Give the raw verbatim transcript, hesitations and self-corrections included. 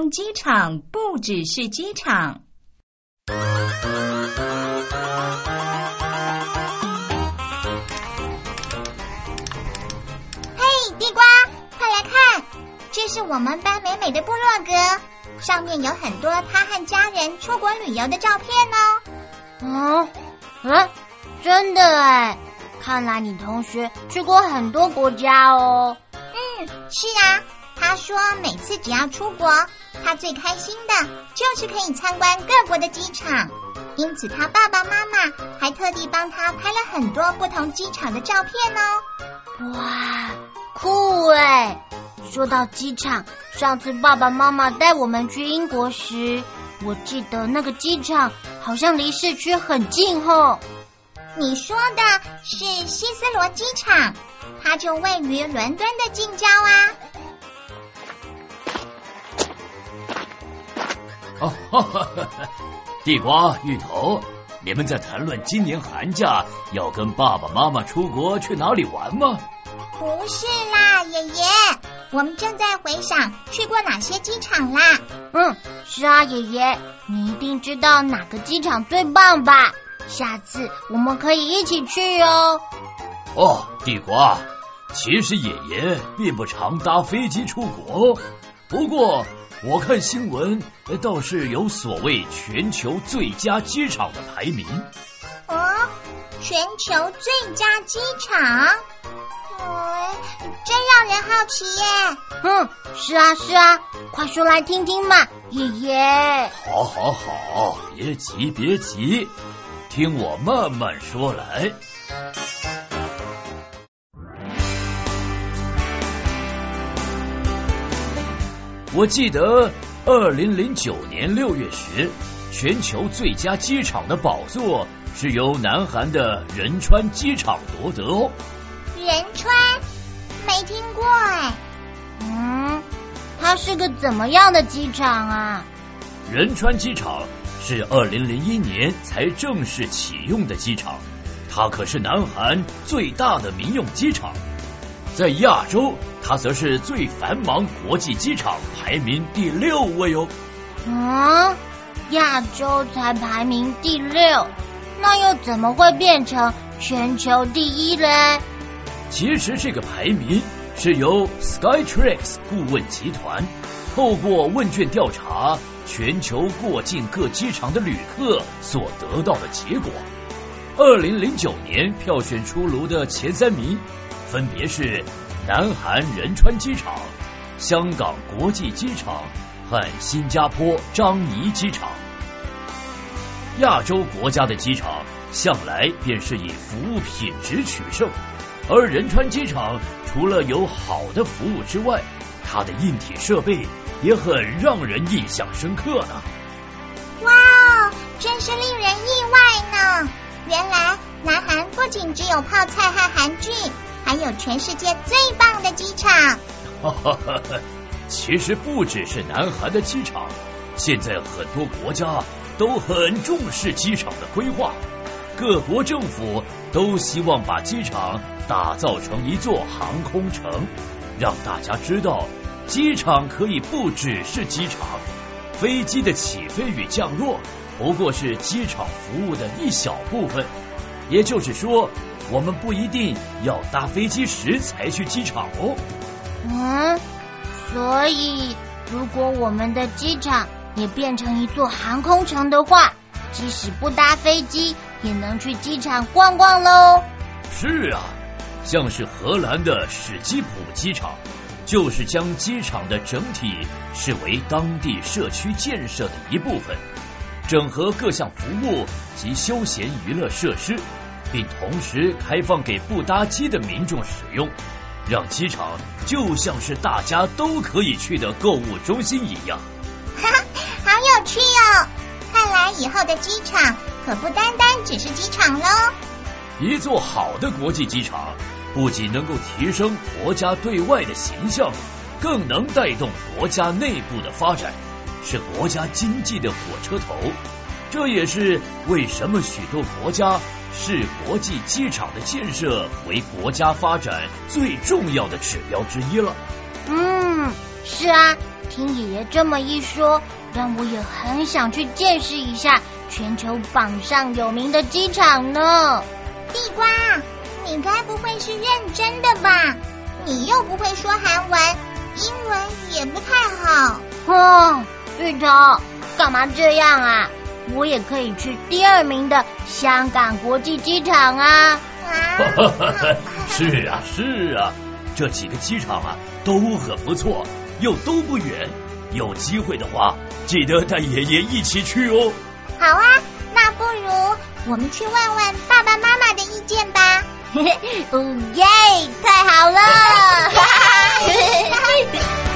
通机场不只是机场。 嘿，地瓜，快来看，这是我们班美美的部落格，上面有很多她和家人出国旅游的照片哦。 嗯嗯，真的哎，看来你同学去过很多国家哦。 嗯，是啊，他说每次只要出国，他最开心的就是可以参观各国的机场，因此他爸爸妈妈还特地帮他拍了很多不同机场的照片哦。 哇，酷哎！说到机场，上次爸爸妈妈带我们去英国时，我记得那个机场好像离市区很近哦。 你说的是希斯罗机场，它就位于伦敦的近郊啊。 哦，哈哈哈哈，地瓜、芋头，你们在谈论今年寒假要跟爸爸妈妈出国去哪里玩吗？ 不是啦，爷爷，我们正在回想去过哪些机场啦。 嗯，是啊，爷爷，你一定知道哪个机场最棒吧？下次我们可以一起去哦。 哦，地瓜，其实爷爷并不常搭飞机出国，不过我看新闻倒是有所谓全球最佳机场的排名。 哦，全球最佳机场？哦，真让人好奇耶。 嗯，是啊是啊，快说来听听嘛，爷爷。 好好好，别急别急，听我慢慢说来。我记得二零零九年六月时，全球最佳机场的宝座是由南韩的仁川机场夺得哦。 仁川？没听过哎。 嗯，它是个怎么样的机场啊？ 仁川机场是二零零一年才正式启用的机场，它可是南韩最大的民用机场。在亚洲，它则是最繁忙国际机场，排名第六位哦。 嗯，亚洲才排名第六，那又怎么会变成全球第一嘞？ 其实这个排名是由 Skytrax 顾问集团透过问卷调查全球过境各机场的旅客所得到的结果。二零零九年票选出炉的前三名分别是南韩仁川机场、香港国际机场和新加坡樟宜机场。亚洲国家的机场向来便是以服务品质取胜，而仁川机场除了有好的服务之外，它的硬体设备也很让人印象深刻呢。 哇，真是令人意外呢！原来南韩不仅只有泡菜和韩剧，还有全世界最棒的机场。 其实不只是南韩的机场，现在很多国家都很重视机场的规划，各国政府都希望把机场打造成一座航空城，让大家知道机场可以不只是机场，飞机的起飞与降落不过是机场服务的一小部分。也就是说，我们不一定要搭飞机时才去机场哦。 嗯，所以如果我们的机场也变成一座航空城的话，即使不搭飞机也能去机场逛逛喽。 是啊，像是荷兰的史基普机场，就是将机场的整体视为当地社区建设的一部分，整合各项服务及休闲娱乐设施，并同时开放给不搭机的民众使用，让机场就像是大家都可以去的购物中心一样。 哈哈，好有趣哦！看来以后的机场可不单单只是机场咯。 一座好的国际机场不仅能够提升国家对外的形象，更能带动国家内部的发展，是国家经济的火车头。这也是为什么许多国家视国际机场的建设为国家发展最重要的指标之一了。 嗯，是啊， 听爷爷这么一说，让我也很想去见识一下全球榜上有名的机场呢。 地瓜，你该不会是认真的吧？你又不会说韩文，英文也不太好。 哦，芋头，干嘛这样啊？我也可以去第二名的香港国际机场啊！ 是啊是啊，这几个机场啊都很不错，又都不远。有机会的话，记得带爷爷一起去哦。 好啊，那不如我们去问问爸爸妈妈的意见吧。 哦耶，太好了！